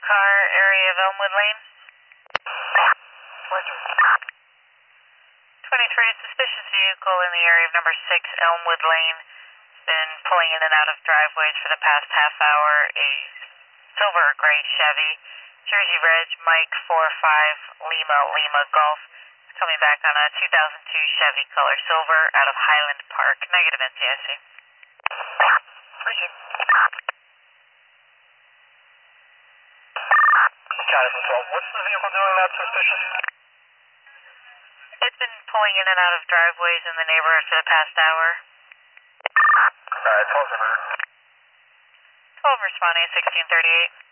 car, area of Elmwood Lane. 23, suspicious vehicle in the area of number 6 Elmwood Lane. Been pulling in and out of driveways for the past half hour. A silver or gray Chevy. Jersey Reg, Mike 45 Lima Golf. Coming back on a 2002 Chevy color silver out of Highland Park. Negative NTSC. Appreciate it. Caliber 12, what's the vehicle doing that's suspicious? It's been pulling in and out of driveways in the neighborhood for the past hour. 12's ever. 12 responding at 1638.